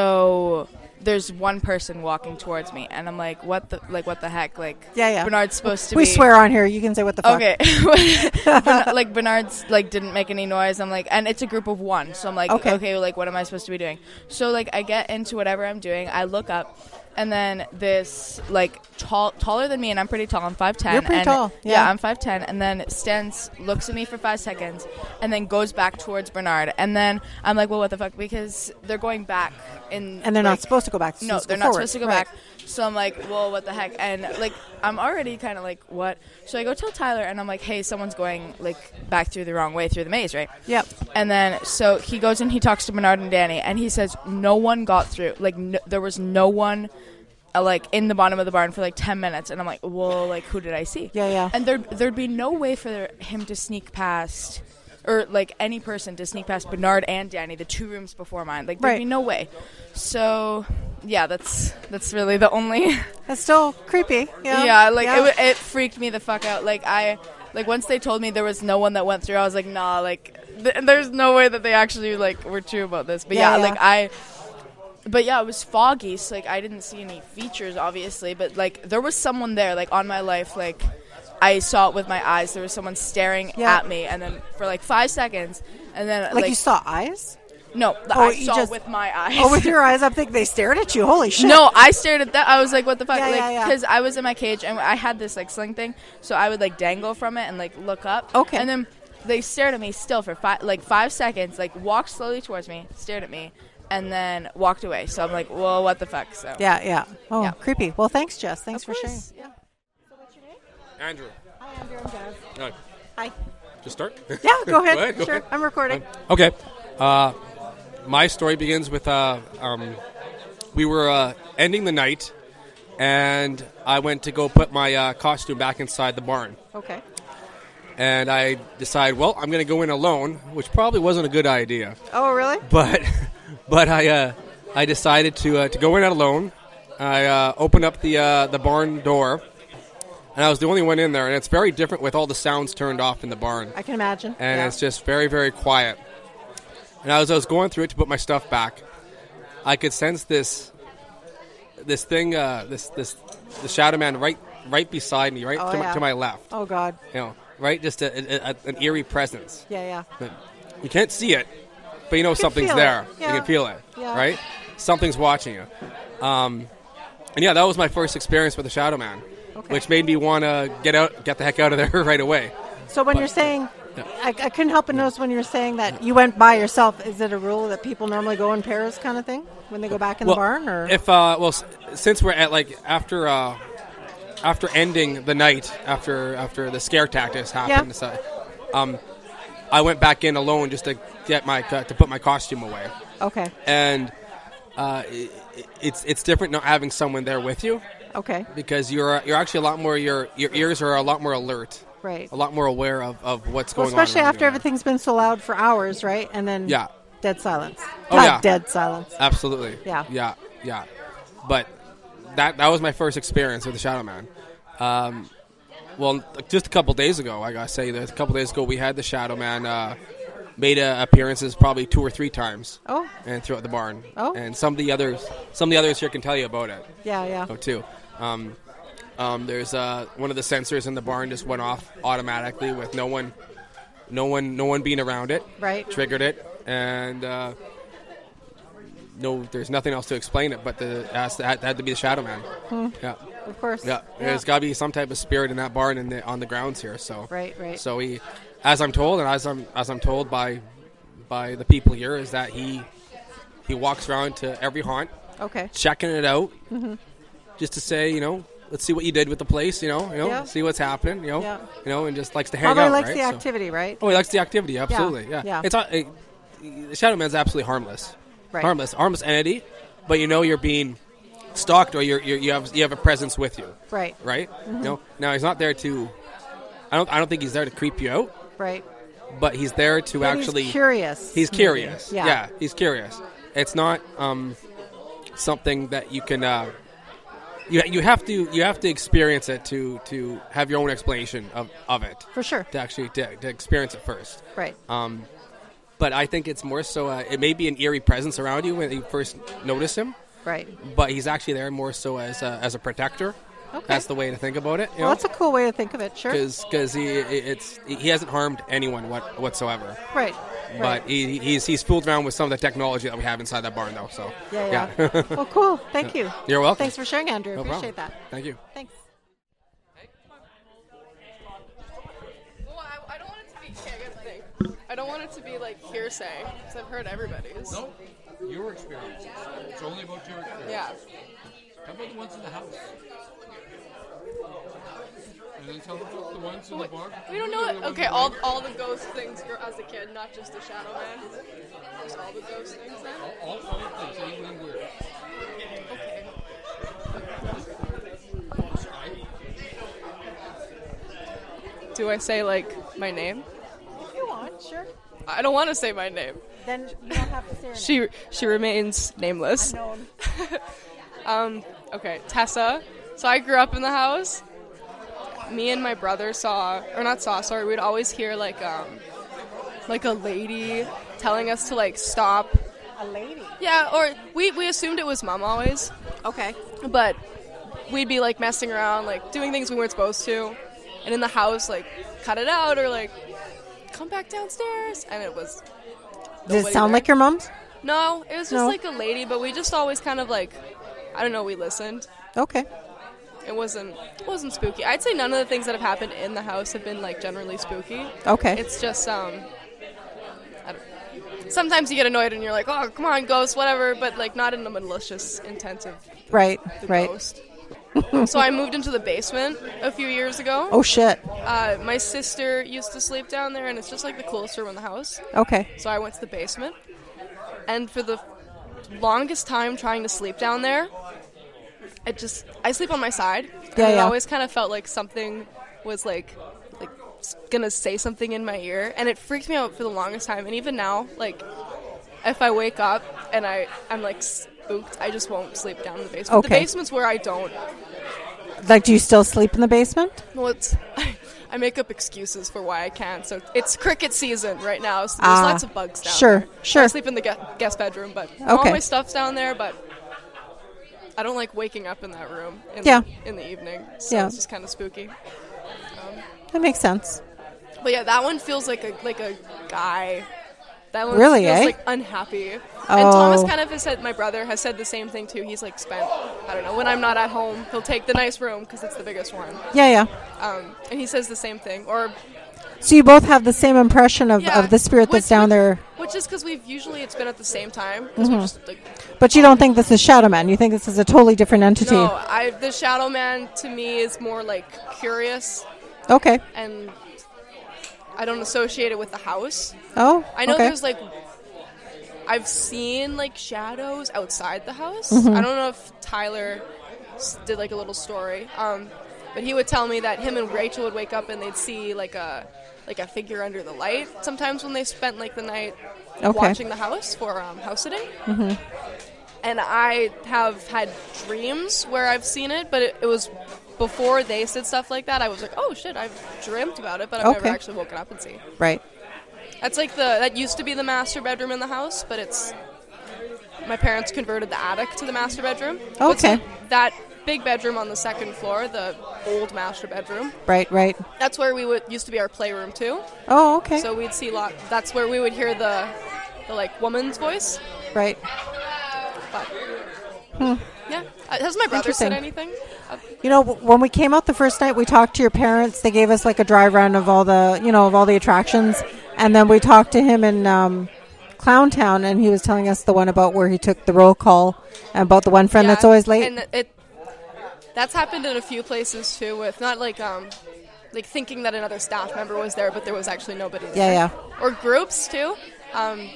so there's one person walking towards me, and I'm like, what the like what the heck? Like Yeah, yeah. Bernard's supposed to we be. We swear on here. You can say what the fuck. Okay. Bern- like Bernard's like didn't make any noise. I'm like, and it's a group of one, so I'm like, Okay. okay, like what am I supposed to be doing? So like I get into whatever I'm doing. I look up, and then this like tall, taller than me, and I'm pretty tall. I'm five ten. You're pretty and, tall, Yeah. yeah. I'm five ten, and then stands, looks at me for five seconds, and then goes back towards Bernard. And then I'm like, well, what the fuck? Because they're going back in. And they're not like- supposed to go back. They're No, supposed to they're go not forward. supposed to go Right. back. So I'm like, well, what the heck? And like, I'm already kind of like, what? So I go tell Tyler, and I'm like, hey, someone's going like back through the wrong way through the maze, right? Yep. And then so he goes and he talks to Bernard and Danny, and he says no one got through. Like no, there was no one. Uh, like in the bottom of the barn for like ten minutes, and I'm like, well, like who did I see? Yeah, yeah. And there there'd be no way for him to sneak past, or like any person to sneak past Bernard and Danny, the two rooms before mine. Like there'd Right. be no way. So yeah, that's that's really the only. That's still creepy. Yeah. Yeah, like Yeah. It, w- it freaked me the fuck out. Like I, like once they told me there was no one that went through, I was like, nah, like th- there's no way that they actually like were true about this. But Yeah, yeah, yeah. like I. But yeah, it was foggy, so like I didn't see any features, obviously. But like there was someone there, like on my life, like I saw it with my eyes. There was someone staring Yeah. at me, and then for like five seconds, and then Like, you saw eyes? No, the Oh, I you saw just- with my eyes. Oh, with your eyes? I'm thinking they stared at you. Holy shit. No, I stared at that. I was like, what the fuck? Yeah, like, yeah, yeah. because I was in my cage and I had this like sling thing, so I would like dangle from it and like look up. Okay. And then they stared at me still for five, like five seconds, like walked slowly towards me, stared at me, and then walked away. So I'm like, well, what the fuck? So Yeah, yeah. Oh, Yeah. creepy. Well, thanks, Jess. Thanks Of for course. sharing. Yeah. Andrew. Hi, Andrew. I'm Jess. Right. Hi. Just start? Yeah, go ahead. go ahead. Go Sure. ahead. I'm recording. Okay. Uh, my story begins with uh, um, we were uh, ending the night, and I went to go put my uh, costume back inside the barn. Okay. And I decided, well, I'm going to go in alone, which probably wasn't a good idea. Oh, really? But but I uh, I decided to uh, to go in alone. I uh, opened up the uh, the barn door, and I was the only one in there. And it's very different with all the sounds turned off in the barn. I can imagine. And Yeah. it's just very, very quiet. And as I was going through it to put my stuff back, I could sense this this thing, uh, this this the Shadow Man right right beside me, right Oh, to, my, yeah. to my left. Oh, God. You know, right, just a, a, a, an eerie presence. Yeah, yeah. But you can't see it, but you know You can something's feel there. it. You Yeah. can feel it, Yeah. right? Something's watching you. Um, and yeah, that was my first experience with the Shadow Man, Okay. which made me want to get out, get the heck out of there right away. So when But- you're saying, Yeah. I, I couldn't help but notice when you're saying that you went by yourself, is it a rule that people normally go in pairs kind of thing when they go back in well, the barn? Or if uh, well, s- since we're at like after uh, after ending the night, after after the scare tactics happened, Yeah. so, um, I went back in alone just to get my co- to put my costume away. Okay. And uh, i it's it's different not having someone there with you. Okay. Because you're you're actually a lot more your your ears are a lot more alert. Right. A lot more aware of, of what's Well, going especially on. around after you. everything's been so loud for hours, right? And then Yeah. dead silence. Oh Not yeah. dead silence. Absolutely. Yeah. Yeah. Yeah. But that that was my first experience with the Shadow Man. Um, well, just a couple days ago, I gotta say that a couple days ago we had the Shadow Man uh, made uh, appearances probably two or three times. Oh. And throughout the barn. Oh. And some of the others, some of the others here can tell you about it. Yeah, yeah. Oh, too. Um, um, there's uh, one of the sensors in the barn just went off automatically with no one, no one, no one being around it. Right. Triggered it, and uh, no, there's nothing else to explain it. But the it has to, had, had to be the Shadow Man. Hmm. Yeah. Of course. Yeah. Yeah. There's got to be some type of spirit in that barn and the, on the grounds here. So. Right, right. So he, as I'm told, and as I'm as I'm told by, by the people here, is that he, he walks around to every haunt. Okay. Checking it out. Mhm. Just to say, you know, let's see what you did with the place, you know, you know, Yeah. see what's happening, you know, Yeah. you know, and just likes to hang Probably out, likes right? the So- activity, right? oh, he likes the activity, absolutely, yeah. yeah. It's uh, it, the Shadow Man's absolutely harmless, Right. harmless, harmless entity, but you know you're being stalked or you're, you're you have you have a presence with you, Right. right? Mhm. You know, now he's not there to, I don't I don't think he's there to creep you out, Right. but he's there to But he's actually curious, He's maybe. curious, Yeah. yeah, he's curious. It's not um, something that you can. Uh, You, you have to you have to experience it to, to have your own explanation of, of it. For sure. To actually to, to experience it first. Right. Um, but I think it's more so uh, it may be an eerie presence around you when you first notice him. Right. But he's actually there more so as a, as a protector. Okay. That's the way to think about it. You Well, know? that's a cool way to think of it. Sure. Because he it's he hasn't harmed anyone what, whatsoever. Right. But right. he, he's he's fooled around with some of the technology that we have inside that barn, though. So Yeah, yeah. Well, cool. Thank you. You're welcome. Thanks for sharing, Andrew. No Appreciate problem. that. Thank you. Thanks. Well, I, I don't want it to be thing. I don't want it to be like hearsay, because I've heard everybody's. No, your experience. It's only about your experience. Yeah. How about the ones in the house? And then tell them about the ones in the bar. We don't know it. Okay, all all the ghost things for as a kid, not just the Shadow Man. Just all the ghost things then. All, all, all things, anything weird. Okay. Do I say like my name? If you want, sure. I don't want to say my name. Then you don't have to say her name. She she remains nameless. Unknown. um. Okay, Tessa. So I grew up in the house. Me and my brother saw, or not saw, sorry, we'd always hear like um, like a lady telling us to like stop. A lady? Yeah, or we we assumed it was mom always. Okay. But we'd be like messing around, like doing things we weren't supposed to, and in the house like cut it out or like come back downstairs, and it was. Does it nobody sound there. like your mom's? No, it was just No. like a lady, but we just always kind of like, I don't know, we listened. Okay. It wasn't it wasn't spooky. I'd say none of the things that have happened in the house have been like generally spooky. Okay. It's just um I don't, sometimes you get annoyed and you're like, oh, come on, ghost, whatever, but like not in a malicious, intensive Right, the right. ghost. So I moved into the basement a few years ago. Oh, shit. Uh, my sister used to sleep down there, and it's just like the coolest room in the house. Okay. So I went to the basement, and for the longest time trying to sleep down there, I just I sleep on my side. And Yeah, it yeah. always kind of felt like something was like like s- gonna say something in my ear, and it freaked me out for the longest time. And even now, like if I wake up and I I'm like spooked, I just won't sleep down in the basement. The Okay. basement's where I don't. Like, do you still sleep in the basement? Well, it's I make up excuses for why I can't. So it's cricket season right now. So there's Ah, lots of bugs down sure, there. sure. I sleep in the gue- guest bedroom, but all Okay. my stuff's down there. But I don't like waking up in that room in, Yeah. the, in the evening. So Yeah. it's just kind of spooky. Um, That makes sense. but yeah, that one feels like a like a guy. That one Really, feels eh? like unhappy. And Oh. Thomas kind of has said, my brother has said the same thing too. He's like spent, I don't know, when I'm not at home, he'll take the nice room because it's the biggest one. Yeah, yeah. Um, and he says the same thing. Or So you both have the same impression of, Yeah, of the spirit that's down there, which is because we've usually it's been at the same time. 'Cause Mhm. we're just like, but you don't think this is Shadow Man. You think this is a totally different entity. no, I the Shadow Man to me is more like curious, Okay. and I don't associate it with the house. Oh, I know okay. there's like I've seen like shadows outside the house. Mhm. I don't know if Tyler s- did like a little story, um, but he would tell me that him and Rachel would wake up and they'd see like a like a figure under the light. Sometimes when they spent like the night Okay. watching the house for um, house sitting. hmm And I have had dreams where I've seen it, but it, it was before they said stuff like that. I was like, oh shit, I've dreamt about it, but I've Okay. never actually woken up and seen. Right. That's like the that used to be the master bedroom in the house, but it's my parents converted the attic to the master bedroom. What's Okay. like that big bedroom on the second floor, the old master bedroom. Right, right. That's where we would used to be our playroom too. Oh, okay. So we'd see lot. That's where we would hear the the like woman's voice. Right. But Hmm. yeah, uh, has my brother Interesting. said anything? Uh, You know, w- when we came out the first night, we talked to your parents. They gave us like a dry run of all the, you know, of all the attractions, and then we talked to him in um, Clown Town, and he was telling us the one about where he took the roll call, and about the one friend yeah, that's always late. And it that's happened in a few places too. With not like um like thinking that another staff member was there, but there was actually nobody there. Yeah, Or groups too. Um,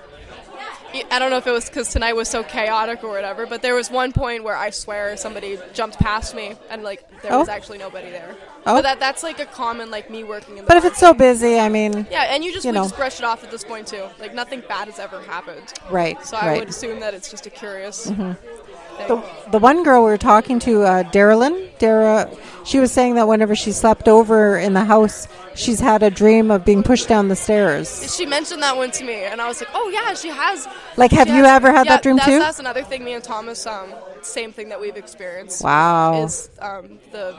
I don't know if it was because tonight was so chaotic or whatever, but there was one point where I swear somebody jumped past me and like there Oh. was actually nobody there. Oh. But that that's like a common like me working in the But if bar it's so busy, I mean, yeah, and you just you we know, just brush it off at this point too. Like nothing bad has ever happened. Right, So I right. would assume that it's just a curious Mhm. thing. the, the one girl we were talking to, uh, Darylyn, Dara, she was saying that whenever she slept over in the house, she's had a dream of being pushed down the stairs. She mentioned that one to me, and I was like, "Oh yeah, she has." Like, have she you has- ever had yeah, that dream that's, too? That's another thing. Me and Thomas, um, same thing that we've experienced. Wow. Is um, the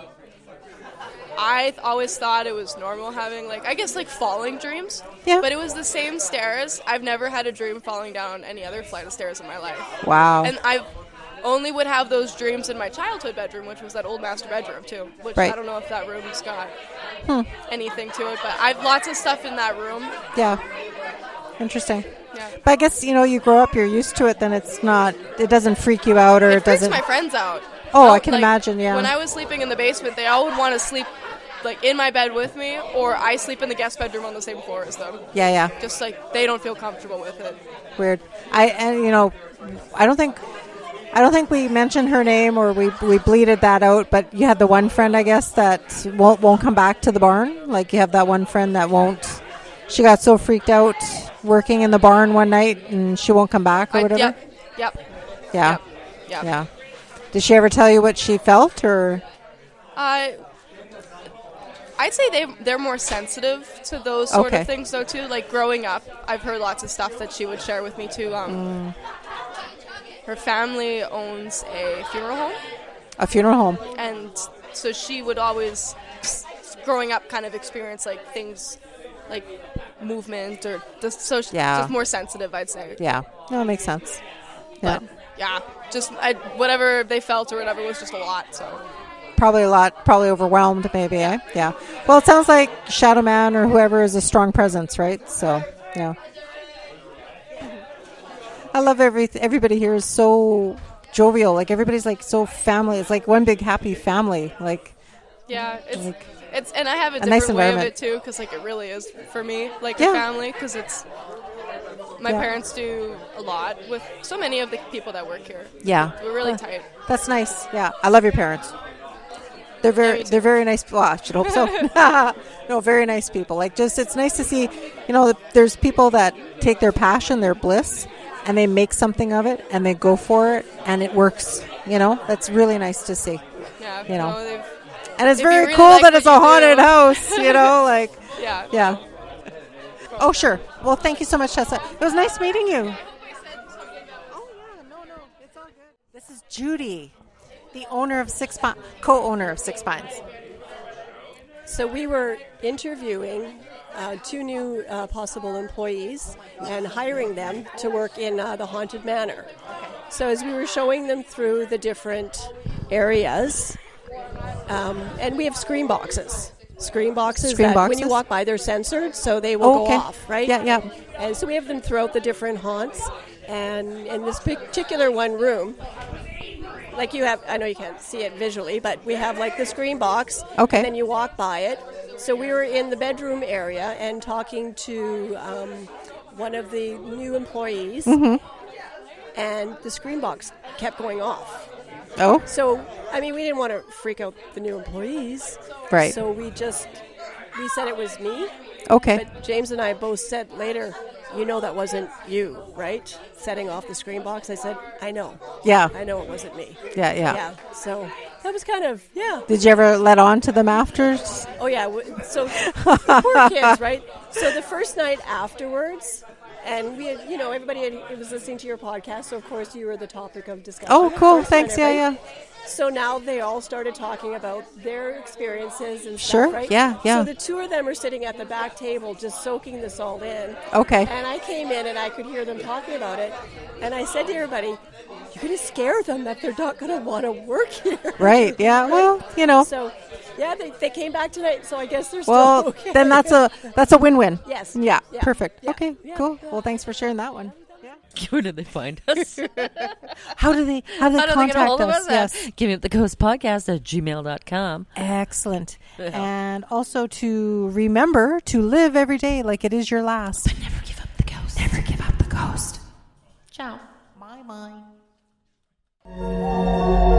I th- always thought it was normal having like I guess like falling dreams. Yeah. But it was the same stairs. I've never had a dream falling down any other flight of stairs in my life. Wow. And I only would have those dreams in my childhood bedroom, which was that old master bedroom too. Which Right. I don't know if that room's got Hmm. anything to it, but I've lots of stuff in that room. Yeah. Interesting. Yeah. But I guess, you know, you grow up, you're used to it, then it's not, it doesn't freak you out or it, It freaks doesn't. my friends out. Oh, I Like, can imagine, yeah. When I was sleeping in the basement, they all would want to sleep like in my bed with me, or I sleep in the guest bedroom on the same floor as them. Yeah, yeah. Just like they don't feel comfortable with it. Weird. I, and you know, I don't think, I don't think we mentioned her name or we we bleated that out. But you had the one friend, I guess, that won't won't come back to the barn. Like you have that one friend that won't. She got so freaked out working in the barn one night, and she won't come back or I- whatever. Yep. Yep. Yeah. Yep. Yep. Yeah. Did she ever tell you what she felt, or? Uh, I'd say they they're more sensitive to those sort Okay. of things though too. Like growing up, I've heard lots of stuff that she would share with me too. Um, Mm. Her family owns a funeral home. A funeral home. And so she would always, growing up, kind of experience like things like movement or just, so she's Yeah. just more sensitive, I'd say. Yeah. No, it makes sense. Yeah. But yeah, just I, whatever they felt or whatever was just a lot. So probably a lot, probably overwhelmed, maybe. Eh? Yeah. Well, it sounds like Shadow Man or whoever is a strong presence, right? So, yeah. I love every everybody here is so jovial. Like everybody's like so family. It's like one big happy family. Like yeah, it's like it's and I have a, a different nice way of environment. it too, because like it really is for me, like Yeah. a family, because it's my Yeah. parents do a lot with so many of the people that work here. Yeah. We're really Uh, tight. That's nice. Yeah, I love your parents. They're very, they're very nice. Well, I should hope so. No, very nice people. Like, just it's nice to see. You know, there's people that take their passion, their bliss, and they make something of it, and they go for it, and it works. You know, that's really nice to see. Yeah, You know, no, they've- and it's if you very really cool like that what it's a you do- haunted house. You know, like Yeah. yeah. Oh, sure. Well, thank you so much, Tessa. It was nice meeting you. This is Judy, the owner of Six Pines, co-owner of Six Pines. So we were interviewing uh, two new uh, possible employees and hiring them to work in uh, the Haunted Manor. So as we were showing them through the different areas, um, and we have screen boxes. Screen boxes Screen that boxes? when you walk by, they're censored, so they will Oh, go okay. off, right? Yeah, yeah. And so we have them throughout the different haunts. And in this particular one room, like you have, I know you can't see it visually, but we have like the screen box. Okay. And then you walk by it. So we were in the bedroom area and talking to um, one of the new employees. Mhm. And the screen box kept going off. Oh. So, I mean, we didn't want to freak out the new employees. Right. So we just, we said it was me. Okay. But James and I both said later, you know that wasn't you, right? Setting off the screen box. I said, I know. Yeah. I know it wasn't me. Yeah, yeah. Yeah. So that was kind of, yeah. Did you ever let on to them after? Oh, yeah. w- So the poor kids, right? So the first night afterwards, and we had, you know, everybody had, was listening to your podcast, so of course you were the topic of discussion. Oh, of cool. course, Thanks. kind of, Yeah, right? So now they all started talking about their experiences and Sure. stuff, right? Yeah, yeah. So the two of them are sitting at the back table just soaking this all in. Okay. And I came in and I could hear them talking about it. And I said to everybody, you're going to scare them that they're not going to want to work here. Right. Yeah. Well, you know. So, yeah, they, they came back tonight, so I guess they're still Well, okay. then that's a that's a win-win. Yes. Yeah. Yeah. Perfect. Yeah. Okay. Yeah. Cool. Well, thanks for sharing that one. Where did they find us? How do they how do they How do they contact get a hold of us? us? Yes. Give me up the ghost podcast at gmail dot com. Excellent. Yeah. And also to remember to live every day like it is your last. But never give up the ghost. Never give up the ghost. Ciao. Bye bye.